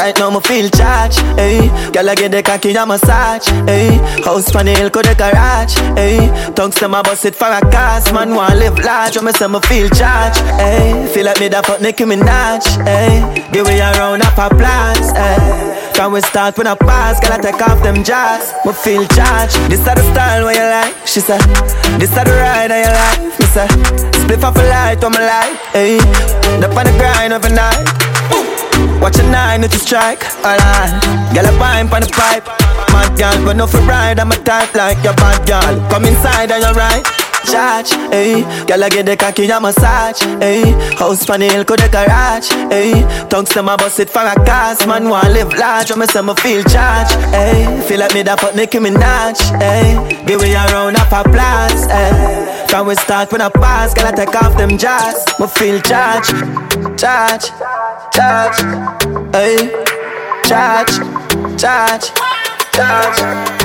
Right now me feel charged, ayy. Girl I get the cocky a massage, ayy. House on the hill could the garage, ayy. Tongues to my bust it for a cast. Man want live large, when me say me feel charged, ayy. Feel like me da fuck Nicki Minaj, ayy. Give me a round of applause, ayy. Can we start when I pass? Girl I take off them jars. Me feel charged. This is the style where you like, she said. This is the ride of your life, me say. Split off a light on my life, ayy. Up on the grind every night. Watch a 9 to strike, alright. Girl a pine on the pipe. Mad girl, but no for ride. I'm a type like your bad girl. Come inside and you're right. Charge, ayy. Girl I get the cocky a massage, ayy. House on the hill could the garage, ayy. Tongues to my bust it for a cast. Man want live large, when me say me feel charged, ayy. Feel like me da fuck Nicki Minaj, ayy. Give me a round of applause, ayy. Can we start when I pass? Girl I take off them jars. Me feel charged, charge, charge, ayy. Charge, charge, charge,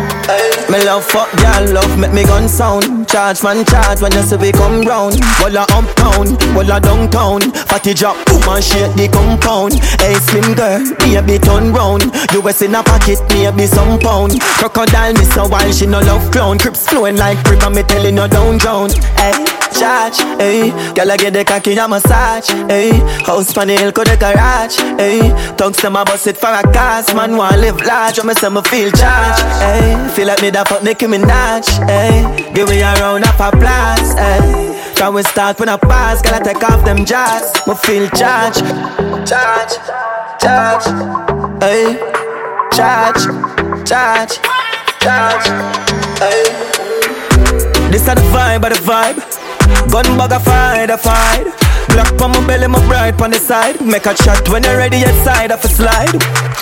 ayy. Me love fuck girl, love make me gun sound. Charge man charge when you see we come round. Walla uptown, walla downtown. Fatty drop, boom and shake the compound. Hey slim girl, baby turn round. US in a pocket, maybe some pound. Crocodile miss a while, she no love clown. Crips flowing like river, me telling you don't drown. Hey, charge, hey. Girl I get the cocky a massage, hey. House on the hill could the garage, hey. Tongues to my bust it for a cast. Man want live large, when me say me feel charged, hey. Feel like me da fuck Nicki Minaj, ayy. Give me a round of applause, ayy. Can we start when I pass? Girl I take off them jars. Me feel charged, charge, charge, ayy. Charge, charge, charge, ayy. This is the vibe of the vibe. Gun bag a fight. Black on my belly, my bright on the side. Make a shot when you're ready outside of a slide.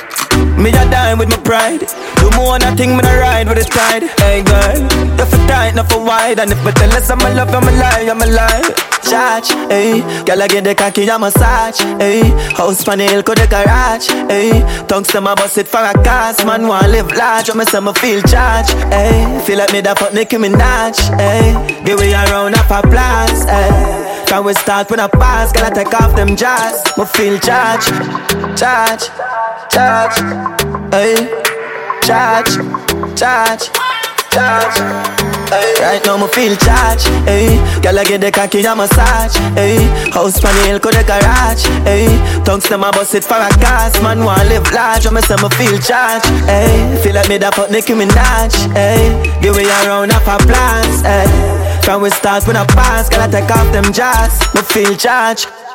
Me a dine with my pride. Do more than a thing, me a ride with the tide. Hey girl, you for tight, not for wide. And if I tell us I'm a love, I'm a lie, I'm a lie. Charge, ayy. Girl I get the cocky a massage, ayy. House on the hill could the garage, ayy. Tongues to my bust it for a cast. Man want live large, when me say me feel charged, ayy. Feel like me da fuck Nicki Minaj, ayy. Give me a round of applause, ayy. Can we start when I pass? Girl I take off them jars. Me feel charged, charge, charge, ayy. Charge, charge, charge, ayy. Right now me feel charged, ayy. Girl I get the cocky a massage, ayy. House on the hill could the garage, ayy. Tongues to my bust it for a cast. Man want live large, when me say me feel charged, ayy. Feel like me da fuck Nicki Minaj, ayy. Give me a round of applause, ayy. Can we start when I pass? Girl I take off them jars. Me feel charged.